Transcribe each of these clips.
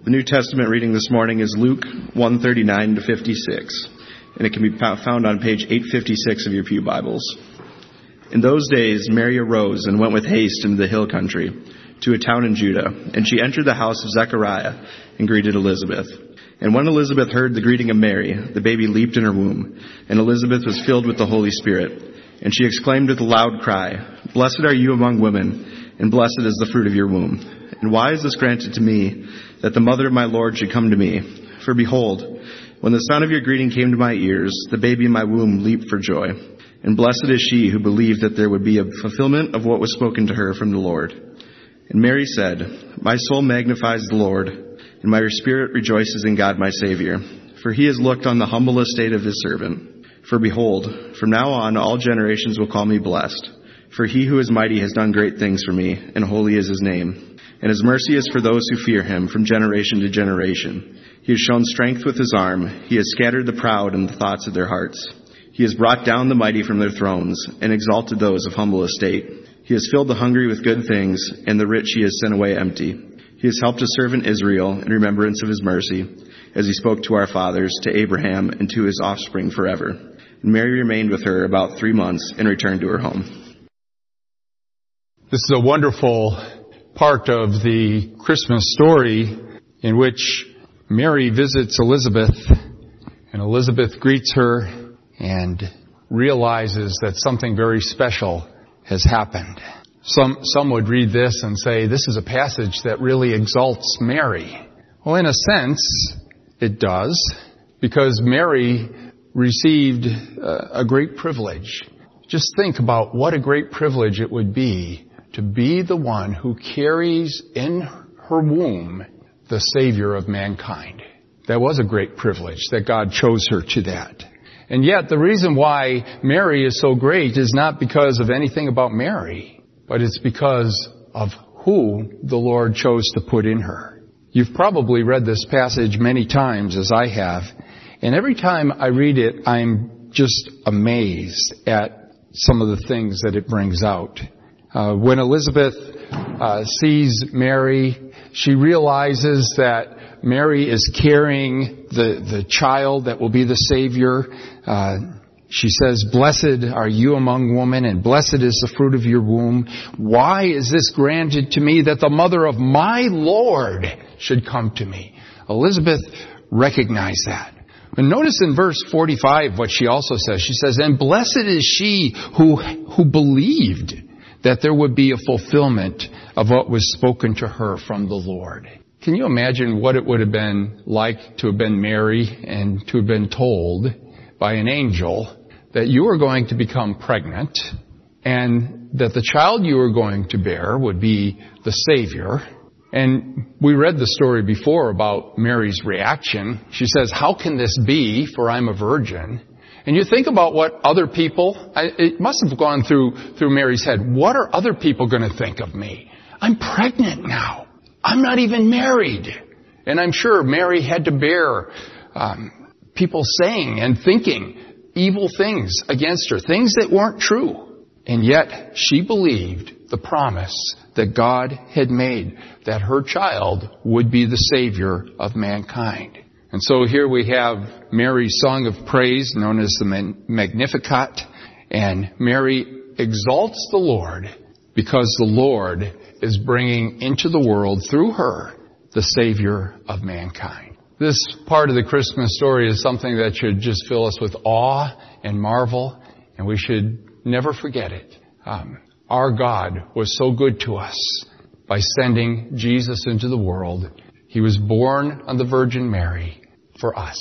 The New Testament reading this morning is Luke 1:39 to 56, and it can be found on page 856 of your pew Bibles. In those days, Mary arose and went with haste into the hill country, to a town in Judah, and she entered the house of Zechariah and greeted Elizabeth. And when Elizabeth heard the greeting of Mary, the baby leaped in her womb, and Elizabeth was filled with the Holy Spirit. And she exclaimed with a loud cry, "Blessed are you among women, and blessed is the fruit of your womb. And why is this granted to me, that the mother of my Lord should come to me? For behold, when the sound of your greeting came to my ears, the baby in my womb leaped for joy. And blessed is she who believed that there would be a fulfillment of what was spoken to her from the Lord." And Mary said, "My soul magnifies the Lord, and my spirit rejoices in God my Savior, for he has looked on the humble estate of his servant. For behold, from now on all generations will call me blessed. For he who is mighty has done great things for me, and holy is his name. And his mercy is for those who fear him from generation to generation. He has shown strength with his arm. He has scattered the proud in the thoughts of their hearts. He has brought down the mighty from their thrones, and exalted those of humble estate. He has filled the hungry with good things, and the rich he has sent away empty. He has helped his servant Israel in remembrance of his mercy, as he spoke to our fathers, to Abraham, and to his offspring forever." And Mary remained with her about 3 months and returned to her home. This is a wonderful part of the Christmas story in which Mary visits Elizabeth, and Elizabeth greets her and realizes that something very special has happened. Some would read this and say, this is a passage that really exalts Mary. Well, in a sense, it does, because Mary received a great privilege. Just think about what a great privilege it would be to be the one who carries in her womb the Savior of mankind. That was a great privilege that God chose her to that. And yet the reason why Mary is so great is not because of anything about Mary, but it's because of who the Lord chose to put in her. You've probably read this passage many times, as I have, and every time I read it, I'm just amazed at some of the things that it brings out. When Elizabeth sees Mary, she realizes that Mary is carrying the child that will be the Savior. She says, "Blessed are you among women, and blessed is the fruit of your womb. Why is this granted to me, that the mother of my Lord should come to me?" Elizabeth recognized that. And notice in verse 45 what she also says. She says, "And blessed is she who believed that there would be a fulfillment of what was spoken to her from the Lord." Can you imagine what it would have been like to have been Mary and to have been told by an angel that you were going to become pregnant and that the child you were going to bear would be the Savior? And we read the story before about Mary's reaction. She says, "How can this be, for I'm a virgin?" And you think about what other people, it must have gone through Mary's head. What are other people going to think of me? I'm pregnant now. I'm not even married. And I'm sure Mary had to bear people saying and thinking evil things against her, things that weren't true. And yet she believed the promise that God had made, that her child would be the Savior of mankind. And so here we have Mary's song of praise, known as the Magnificat. And Mary exalts the Lord because the Lord is bringing into the world through her the Savior of mankind. This part of the Christmas story is something that should just fill us with awe and marvel, and we should never forget it. Our God was so good to us by sending Jesus into the world. He was born of the Virgin Mary for us.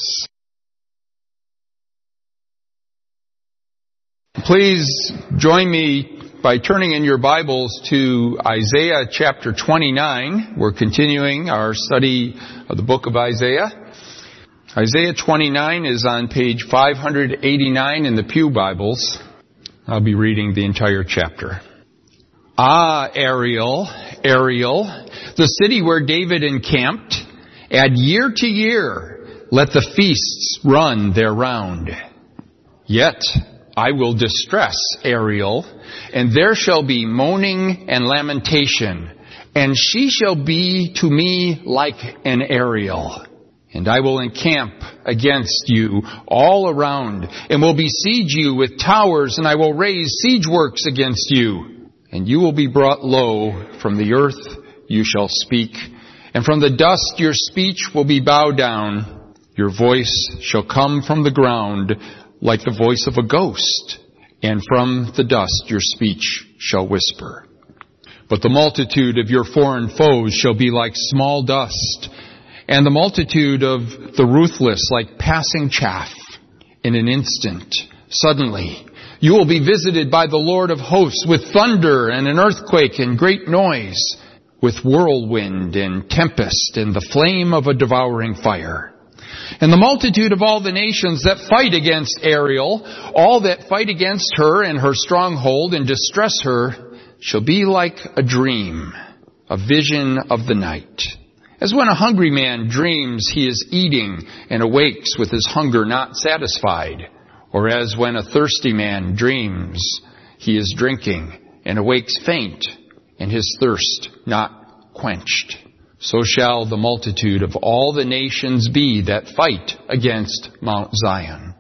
Please join me by turning in your Bibles to Isaiah chapter 29. We're continuing our study of the book of Isaiah. Isaiah 29 is on page 589 in the Pew Bibles. I'll be reading the entire chapter. "Ah, Ariel, Ariel, the city where David encamped, add year to year, let the feasts run their round. Yet I will distress Ariel, and there shall be moaning and lamentation, and she shall be to me like an Ariel. And I will encamp against you all around, and will besiege you with towers, and I will raise siege works against you. And you will be brought low from the earth, you shall speak, and from the dust your speech will be bowed down. Your voice shall come from the ground like the voice of a ghost, and from the dust your speech shall whisper. But the multitude of your foreign foes shall be like small dust, and the multitude of the ruthless like passing chaff. In an instant, suddenly, you will be visited by the Lord of hosts with thunder and an earthquake and great noise, with whirlwind and tempest and the flame of a devouring fire. And the multitude of all the nations that fight against Ariel, all that fight against her and her stronghold and distress her, shall be like a dream, a vision of the night. As when a hungry man dreams he is eating and awakes with his hunger not satisfied, or as when a thirsty man dreams he is drinking and awakes faint and his thirst not quenched. So shall the multitude of all the nations be that fight against Mount Zion.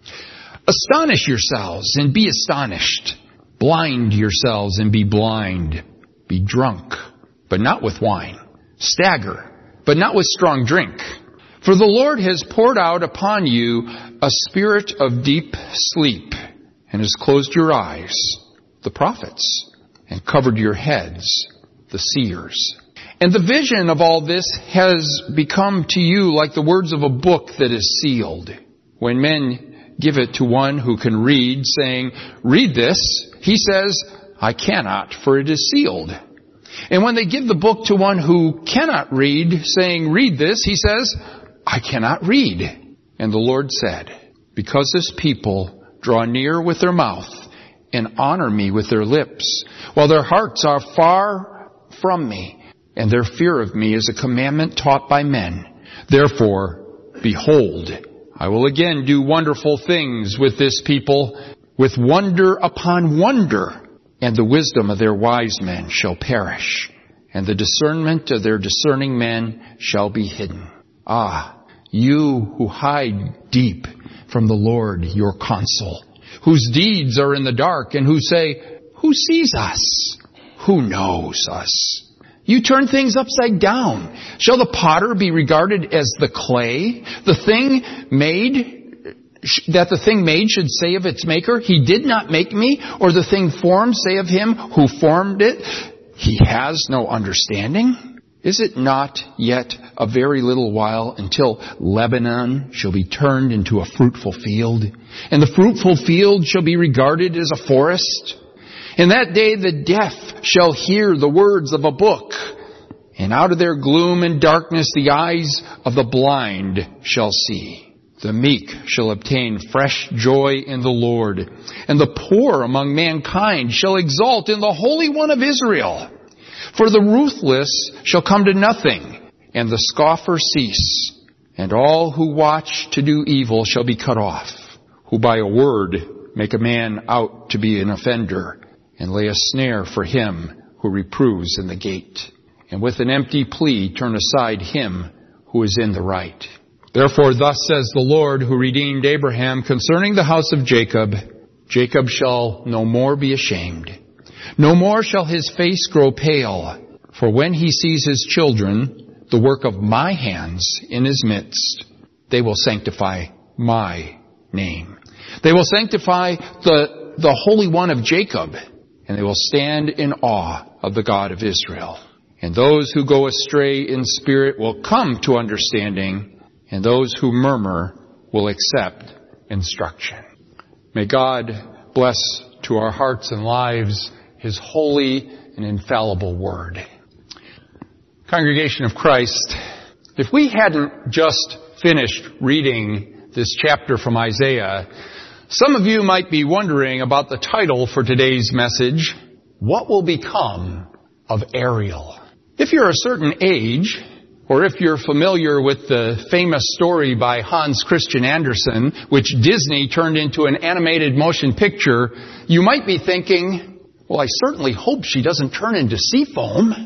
Astonish yourselves and be astonished. Blind yourselves and be blind. Be drunk, but not with wine. Stagger, but not with strong drink. For the Lord has poured out upon you a spirit of deep sleep, and has closed your eyes, the prophets, and covered your heads, the seers. And the vision of all this has become to you like the words of a book that is sealed. When men give it to one who can read, saying, "Read this," he says, "I cannot, for it is sealed." And when they give the book to one who cannot read, saying, "Read this," he says, "I cannot read." And the Lord said, "Because this people draw near with their mouth and honor me with their lips, while their hearts are far from me, and their fear of me is a commandment taught by men. Therefore, behold, I will again do wonderful things with this people, with wonder upon wonder, and the wisdom of their wise men shall perish, and the discernment of their discerning men shall be hidden. Ah, you who hide deep from the Lord your counsel, whose deeds are in the dark, and who say, who sees us? Who knows us? You turn things upside down. Shall the potter be regarded as the clay? The thing made should say of its maker, "He did not make me," or the thing formed say of him who formed it, "He has no understanding." Is it not yet a very little while until Lebanon shall be turned into a fruitful field, and the fruitful field shall be regarded as a forest? In that day the deaf shall hear the words of a book, and out of their gloom and darkness the eyes of the blind shall see. The meek shall obtain fresh joy in the Lord, and the poor among mankind shall exult in the Holy One of Israel. For the ruthless shall come to nothing, and the scoffer cease, and all who watch to do evil shall be cut off, who by a word make a man out to be an offender, and lay a snare for him who reproves in the gate, and with an empty plea turn aside him who is in the right. Therefore thus says the Lord who redeemed Abraham concerning the house of Jacob, Jacob shall no more be ashamed. No more shall his face grow pale, for when he sees his children, the work of my hands in his midst, they will sanctify my name. They will sanctify the Holy One of Jacob, and they will stand in awe of the God of Israel. And those who go astray in spirit will come to understanding, and those who murmur will accept instruction. May God bless to our hearts and lives His holy and infallible word. Congregation of Christ, if we hadn't just finished reading this chapter from Isaiah, some of you might be wondering about the title for today's message, What Will Become of Ariel? If you're a certain age, or if you're familiar with the famous story by Hans Christian Andersen, which Disney turned into an animated motion picture, you might be thinking, well, I certainly hope she doesn't turn into sea foam.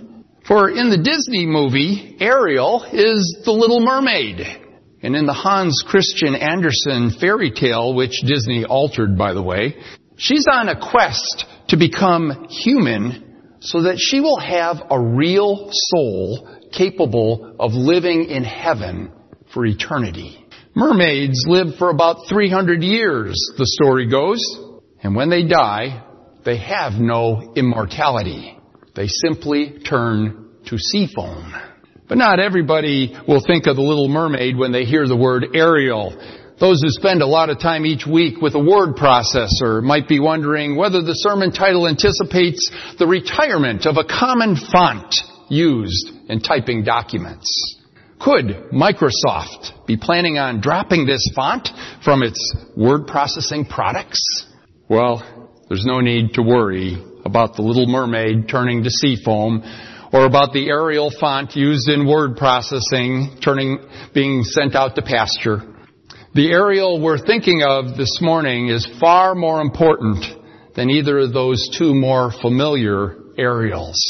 For in the Disney movie, Ariel is the Little Mermaid. And in the Hans Christian Andersen fairy tale, which Disney altered, by the way, she's on a quest to become human so that she will have a real soul capable of living in heaven for eternity. Mermaids live for about 300 years, the story goes. And when they die, they have no immortality. They simply turn to sea foam. But not everybody will think of the Little Mermaid when they hear the word Ariel. Those who spend a lot of time each week with a word processor might be wondering whether the sermon title anticipates the retirement of a common font used in typing documents. Could Microsoft be planning on dropping this font from its word processing products? Well, there's no need to worry about the Little Mermaid turning to sea foam, or about the Arial font used in word processing being sent out to pasture. The Arial we're thinking of this morning is far more important than either of those two more familiar Ariels.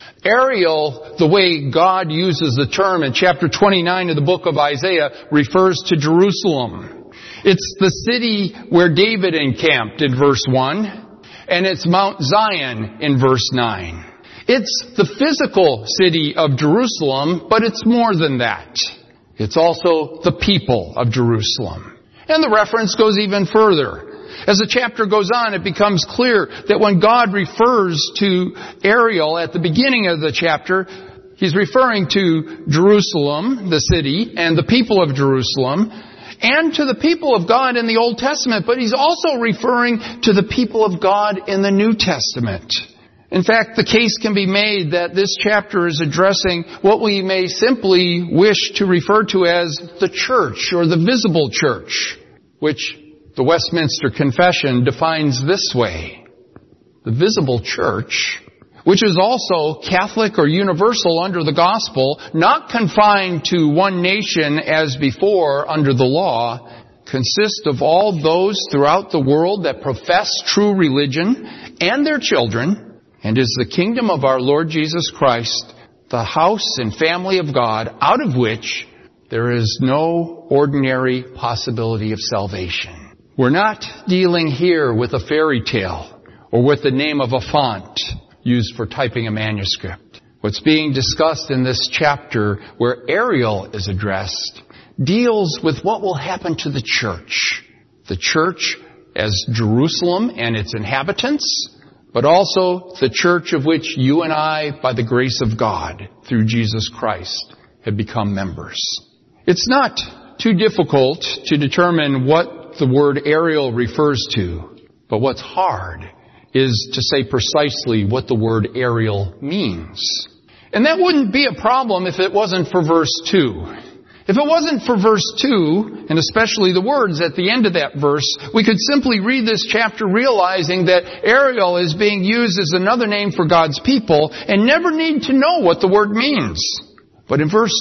Ariel, the way God uses the term in chapter 29 of the book of Isaiah, refers to Jerusalem. It's the city where David encamped in verse 1, and it's Mount Zion in verse 9. It's the physical city of Jerusalem, but it's more than that. It's also the people of Jerusalem. And the reference goes even further. As the chapter goes on, it becomes clear that when God refers to Ariel at the beginning of the chapter, He's referring to Jerusalem, the city, and the people of Jerusalem, and to the people of God in the Old Testament, but He's also referring to the people of God in the New Testament. In fact, the case can be made that this chapter is addressing what we may simply wish to refer to as the church or the visible church, which the Westminster Confession defines this way. The visible church, which is also Catholic or universal under the gospel, not confined to one nation as before under the law, consists of all those throughout the world that profess true religion and their children, and is the kingdom of our Lord Jesus Christ, the house and family of God, out of which there is no ordinary possibility of salvation. We're not dealing here with a fairy tale or with the name of a font used for typing a manuscript. What's being discussed in this chapter, where Ariel is addressed, deals with what will happen to the church. The church as Jerusalem and its inhabitants, but also the church of which you and I, by the grace of God, through Jesus Christ, have become members. It's not too difficult to determine what the word Ariel refers to, but what's hard is to say precisely what the word Ariel means. And that wouldn't be a problem if it wasn't for verse 2. If it wasn't for verse 2, and especially the words at the end of that verse, we could simply read this chapter realizing that Ariel is being used as another name for God's people and never need to know what the word means. But in verse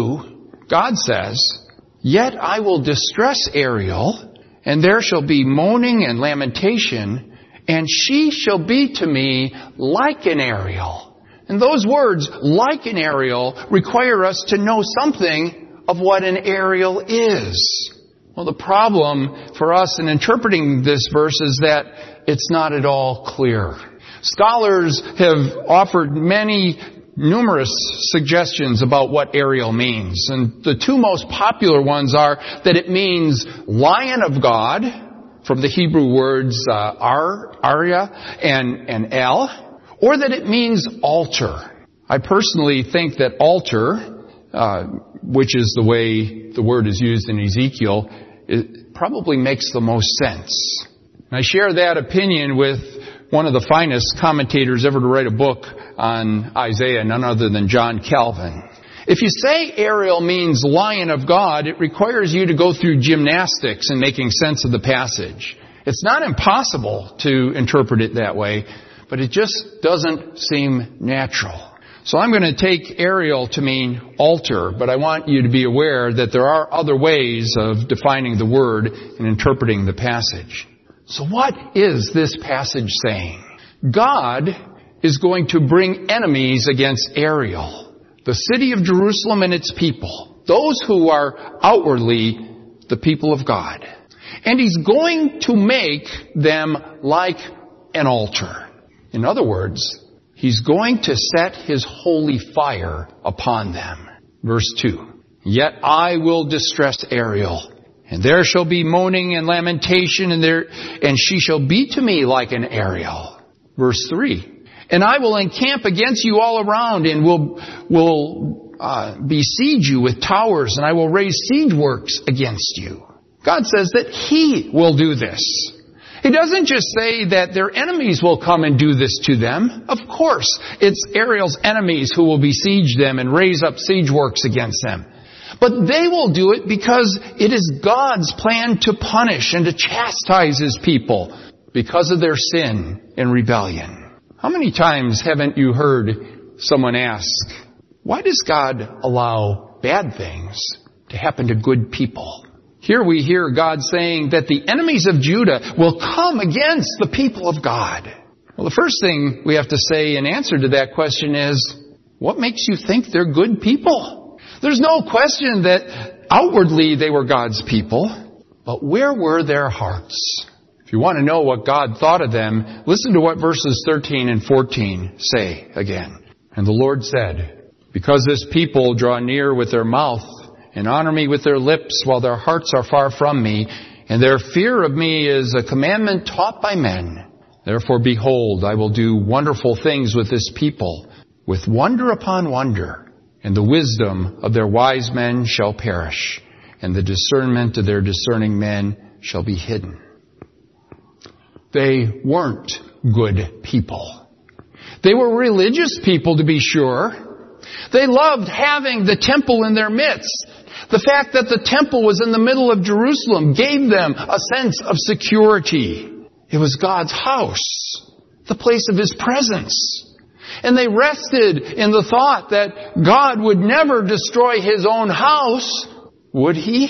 2, God says, "Yet I will distress Ariel, and there shall be moaning and lamentation, and she shall be to me like an Ariel." And those words, like an Ariel, require us to know something of what an Ariel is. Well, the problem for us in interpreting this verse is that it's not at all clear. Scholars have offered numerous suggestions about what Ariel means. And the two most popular ones are that it means Lion of God, from the Hebrew words Arya and El, or that it means altar. I personally think that altar, which is the way the word is used in Ezekiel, it probably makes the most sense. And I share that opinion with one of the finest commentators ever to write a book on Isaiah, none other than John Calvin. If you say Ariel means Lion of God, it requires you to go through gymnastics in making sense of the passage. It's not impossible to interpret it that way, but it just doesn't seem natural. So I'm going to take Ariel to mean altar, but I want you to be aware that there are other ways of defining the word and interpreting the passage. So what is this passage saying? God is going to bring enemies against Ariel, the city of Jerusalem and its people, those who are outwardly the people of God. And He's going to make them like an altar. In other words, He's going to set His holy fire upon them. Verse 2. Yet I will distress Ariel, and there shall be moaning and lamentation, and she shall be to me like an Ariel. Verse 3. And I will encamp against you all around, and will besiege you with towers, and I will raise siege works against you. God says that He will do this. He doesn't just say that their enemies will come and do this to them. Of course, it's Ariel's enemies who will besiege them and raise up siege works against them. But they will do it because it is God's plan to punish and to chastise His people because of their sin and rebellion. How many times haven't you heard someone ask, why does God allow bad things to happen to good people? Here we hear God saying that the enemies of Judah will come against the people of God. Well, the first thing we have to say in answer to that question is, what makes you think they're good people? There's no question that outwardly they were God's people, but where were their hearts? If you want to know what God thought of them, listen to what verses 13 and 14 say again. And the Lord said, because this people draw near with their mouth and honor me with their lips while their hearts are far from me, and their fear of me is a commandment taught by men. Therefore, behold, I will do wonderful things with this people, with wonder upon wonder, and the wisdom of their wise men shall perish, and the discernment of their discerning men shall be hidden. They weren't good people. They were religious people, to be sure. They loved having the temple in their midst. The fact that the temple was in the middle of Jerusalem gave them a sense of security. It was God's house, the place of His presence. And they rested in the thought that God would never destroy His own house, would He?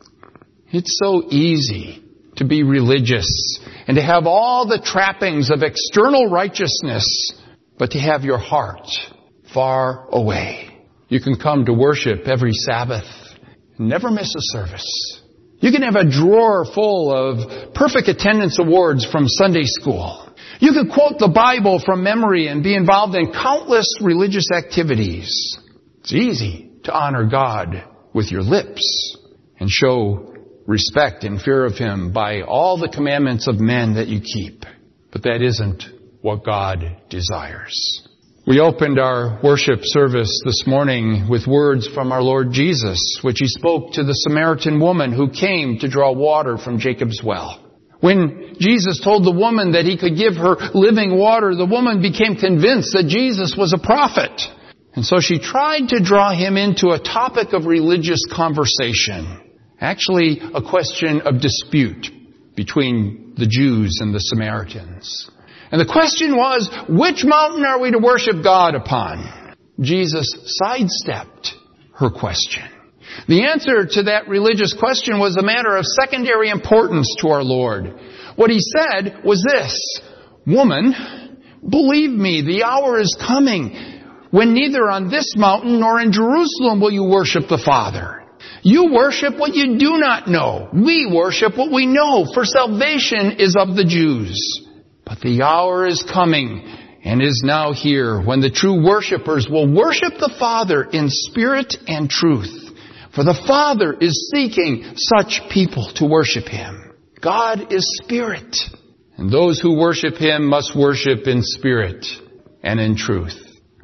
It's so easy to be religious and to have all the trappings of external righteousness, but to have your heart far away. You can come to worship every Sabbath, never miss a service. You can have a drawer full of perfect attendance awards from Sunday school. You can quote the Bible from memory and be involved in countless religious activities. It's easy to honor God with your lips and show respect and fear of Him by all the commandments of men that you keep. But that isn't what God desires. We opened our worship service this morning with words from our Lord Jesus, which He spoke to the Samaritan woman who came to draw water from Jacob's well. When Jesus told the woman that He could give her living water, the woman became convinced that Jesus was a prophet. And so she tried to draw Him into a topic of religious conversation. Actually, a question of dispute between the Jews and the Samaritans. And the question was, which mountain are we to worship God upon? Jesus sidestepped her question. The answer to that religious question was a matter of secondary importance to our Lord. What He said was this, woman, believe me, the hour is coming when neither on this mountain nor in Jerusalem will you worship the Father. You worship what you do not know. We worship what we know, for salvation is of the Jews. But the hour is coming and is now here when the true worshipers will worship the Father in spirit and truth. For the Father is seeking such people to worship Him. God is spirit, and those who worship Him must worship in spirit and in truth.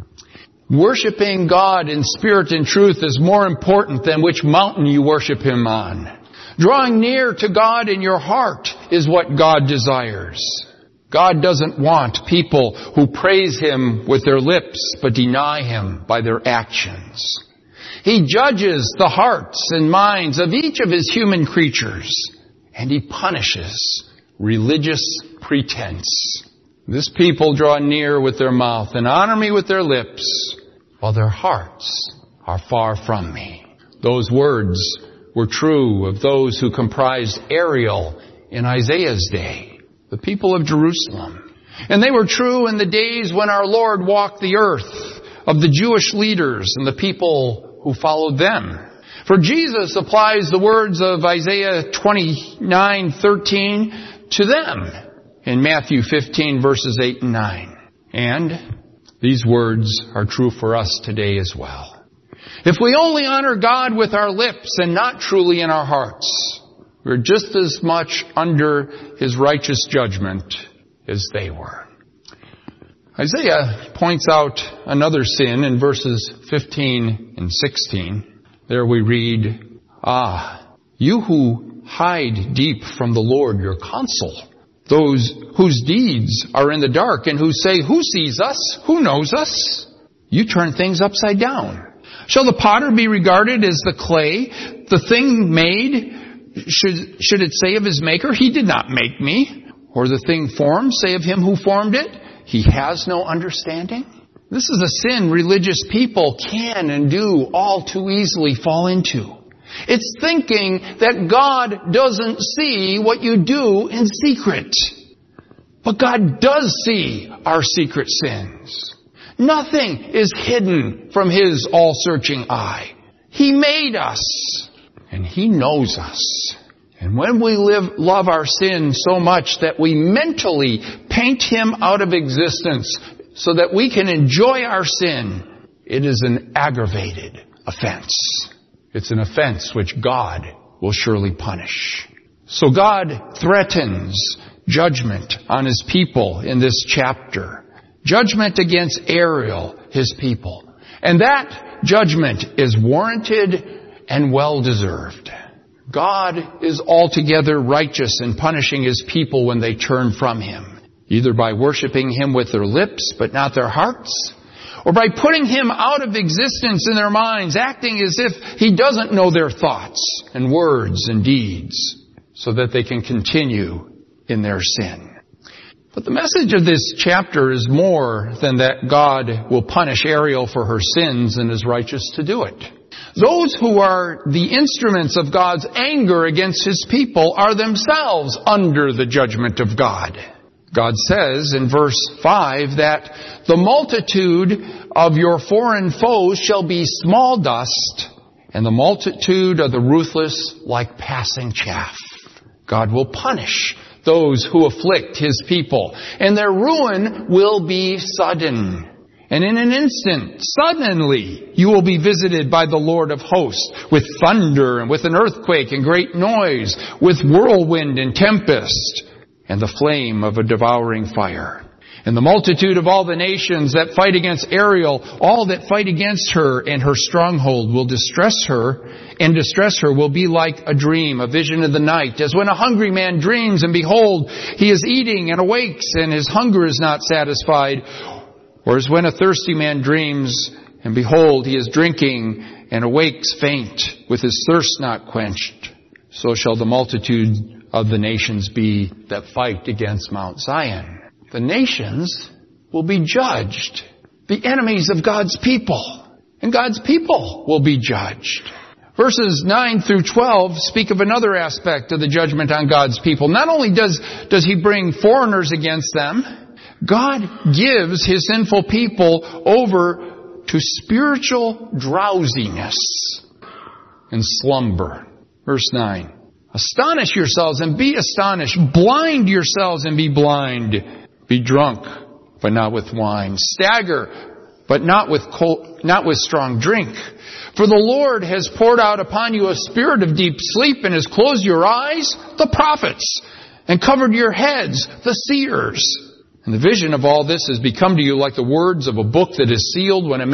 Worshiping God in spirit and truth is more important than which mountain you worship Him on. Drawing near to God in your heart is what God desires. God doesn't want people who praise Him with their lips but deny Him by their actions. He judges the hearts and minds of each of His human creatures, and He punishes religious pretense. This people draw near with their mouth and honor me with their lips, while their hearts are far from me. Those words were true of those who comprised Ariel in Isaiah's day, the people of Jerusalem. And they were true in the days when our Lord walked the earth, of the Jewish leaders and the people who followed them. For Jesus applies the words of Isaiah 29:13 to them in Matthew 15 verses 8 and 9. And these words are true for us today as well. If we only honor God with our lips and not truly in our hearts, we're just as much under His righteous judgment as they were. Isaiah points out another sin in verses 15 and 16. There we read, you who hide deep from the Lord your counsel, those whose deeds are in the dark and who say, who sees us? Who knows us? You turn things upside down. Shall the potter be regarded as the clay, the thing made? Should it say of his maker, he did not make me? Or the thing formed say of him who formed it, he has no understanding? This is a sin religious people can and do all too easily fall into. It's thinking that God doesn't see what you do in secret. But God does see our secret sins. Nothing is hidden from His all-searching eye. He made us, and He knows us. And when we love our sin so much that we mentally paint Him out of existence so that we can enjoy our sin, it is an aggravated offense. It's an offense which God will surely punish. So God threatens judgment on His people in this chapter. Judgment against Ariel, His people. And that judgment is warranted and well-deserved. God is altogether righteous in punishing His people when they turn from Him, either by worshiping Him with their lips but not their hearts, or by putting Him out of existence in their minds, acting as if He doesn't know their thoughts and words and deeds, so that they can continue in their sin. But the message of this chapter is more than that God will punish Ariel for her sins and is righteous to do it. Those who are the instruments of God's anger against His people are themselves under the judgment of God. God says in verse 5 that the multitude of your foreign foes shall be small dust, and the multitude of the ruthless like passing chaff. God will punish those who afflict His people, and their ruin will be sudden. And in an instant, suddenly, you will be visited by the Lord of hosts with thunder and with an earthquake and great noise, with whirlwind and tempest, and the flame of a devouring fire. And the multitude of all the nations that fight against Ariel, all that fight against her and her stronghold will distress her will be like a dream, a vision of the night, as when a hungry man dreams, and behold, he is eating and awakes, and his hunger is not satisfied. Or as when a thirsty man dreams, and behold, he is drinking, and awakes faint, with his thirst not quenched. So shall the multitude of the nations be that fight against Mount Zion. The nations will be judged. The enemies of God's people. And God's people will be judged. Verses 9 through 12 speak of another aspect of the judgment on God's people. Not only does He bring foreigners against them, God gives His sinful people over to spiritual drowsiness and slumber. Verse 9. Astonish yourselves and be astonished. Blind yourselves and be blind. Be drunk, but not with wine. Stagger, but not with strong drink. For the Lord has poured out upon you a spirit of deep sleep and has closed your eyes, the prophets, and covered your heads, the seers. And the vision of all this has become to you like the words of a book that is sealed when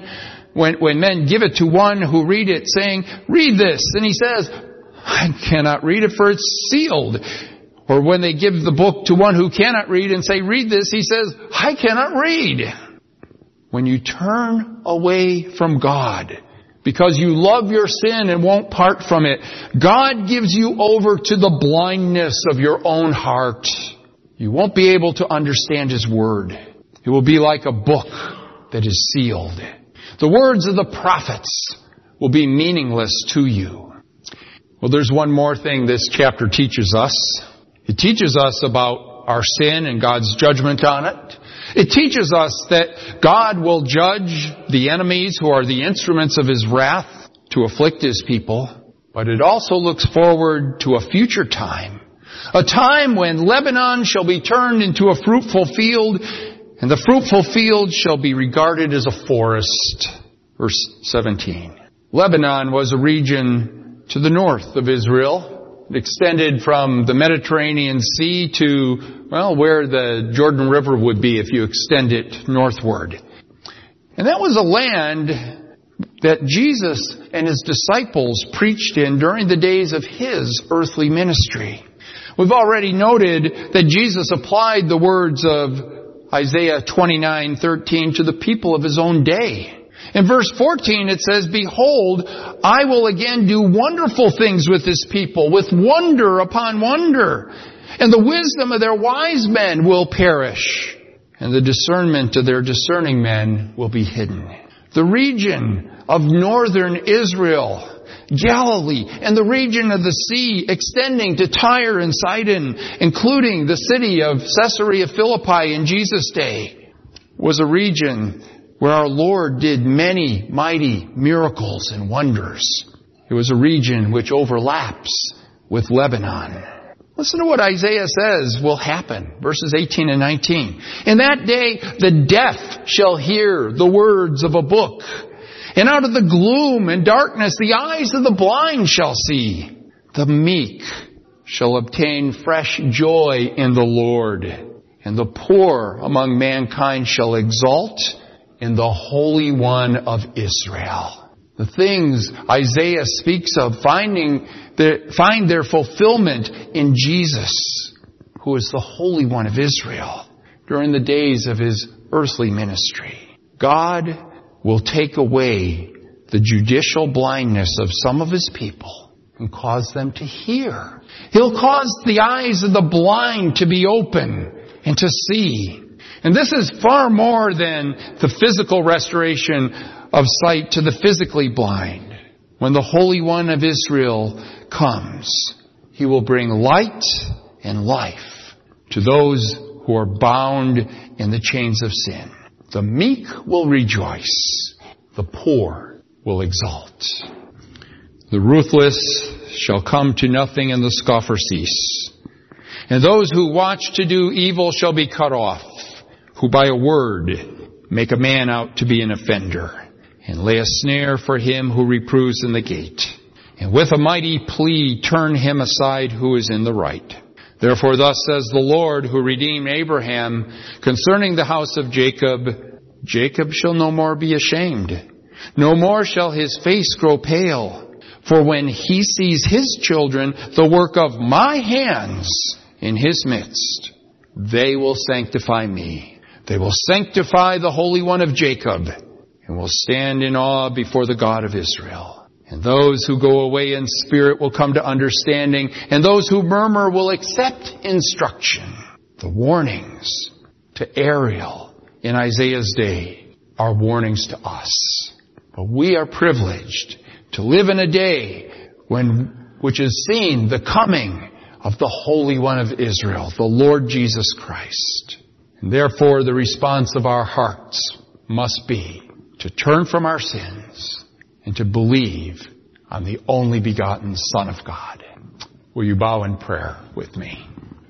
men give it to one who read it, saying, read this. And he says, I cannot read it, for it's sealed. Or when they give the book to one who cannot read and say, read this, he says, I cannot read. When you turn away from God because you love your sin and won't part from it, God gives you over to the blindness of your own heart. You won't be able to understand His Word. It will be like a book that is sealed. The words of the prophets will be meaningless to you. Well, there's one more thing this chapter teaches us. It teaches us about our sin and God's judgment on it. It teaches us that God will judge the enemies who are the instruments of His wrath to afflict His people. But it also looks forward to a future time. A time when Lebanon shall be turned into a fruitful field, and the fruitful field shall be regarded as a forest. Verse 17. Lebanon was a region to the north of Israel. It extended from the Mediterranean Sea to, where the Jordan River would be if you extend it northward. And that was a land that Jesus and His disciples preached in during the days of His earthly ministry. We've already noted that Jesus applied the words of Isaiah 29:13 to the people of His own day. In verse 14 it says, "Behold, I will again do wonderful things with this people, with wonder upon wonder. And the wisdom of their wise men will perish, and the discernment of their discerning men will be hidden." The region of northern Israel, Galilee, and the region of the sea extending to Tyre and Sidon, including the city of Caesarea Philippi in Jesus' day, was a region where our Lord did many mighty miracles and wonders. It was a region which overlaps with Lebanon. Listen to what Isaiah says will happen. Verses 18 and 19. "In that day the deaf shall hear the words of a book. And out of the gloom and darkness the eyes of the blind shall see. The meek shall obtain fresh joy in the Lord. And the poor among mankind shall exult in the Holy One of Israel." The things Isaiah speaks of find their fulfillment in Jesus, who is the Holy One of Israel, during the days of His earthly ministry. God will take away the judicial blindness of some of His people and cause them to hear. He'll cause the eyes of the blind to be open and to see. And this is far more than the physical restoration of sight to the physically blind. When the Holy One of Israel comes, He will bring light and life to those who are bound in the chains of sin. The meek will rejoice. The poor will exult. The ruthless shall come to nothing, and the scoffer cease. And those who watch to do evil shall be cut off, who by a word make a man out to be an offender, and lay a snare for him who reproves in the gate, and with a mighty plea turn him aside who is in the right. Therefore thus says the Lord, who redeemed Abraham, concerning the house of Jacob, Jacob shall no more be ashamed. No more shall his face grow pale. For when he sees his children, the work of my hands in his midst, they will sanctify me. They will sanctify the Holy One of Jacob, and will stand in awe before the God of Israel. And those who go away in spirit will come to understanding, and those who murmur will accept instruction. The warnings to Ariel in Isaiah's day are warnings to us. But we are privileged to live in a day which has seen the coming of the Holy One of Israel, the Lord Jesus Christ. And therefore the response of our hearts must be to turn from our sins and to believe on the only begotten Son of God. Will you bow in prayer with me?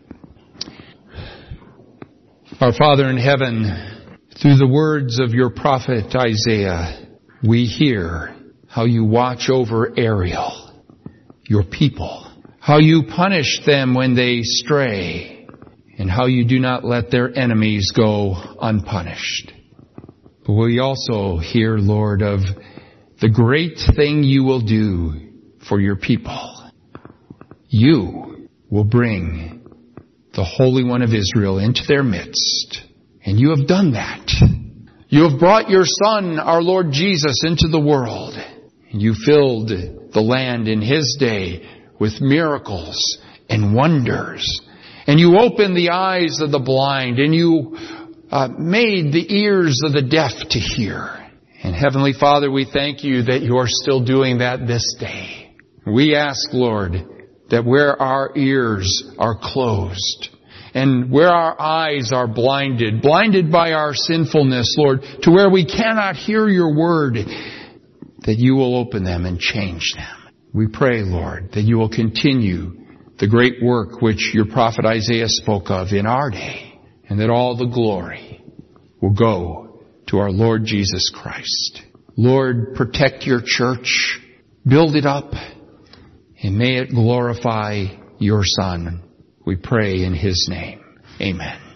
Our Father in heaven, through the words of your prophet Isaiah, we hear how you watch over Ariel, your people, how you punish them when they stray, and how you do not let their enemies go unpunished. But we also hear, Lord, of the great thing you will do for your people. You will bring the Holy One of Israel into their midst. And you have done that. You have brought your Son, our Lord Jesus, into the world. And you filled the land in His day with miracles and wonders. And you opened the eyes of the blind. And you made the ears of the deaf to hear. And Heavenly Father, we thank you that you are still doing that this day. We ask, Lord, that where our ears are closed And where our eyes are blinded by our sinfulness, Lord, to where we cannot hear your word, that you will open them and change them. We pray, Lord, that you will continue the great work which your prophet Isaiah spoke of in our day, and that all the glory will go to our Lord Jesus Christ. Lord, protect your church, build it up, and may it glorify your Son. We pray in his name. Amen.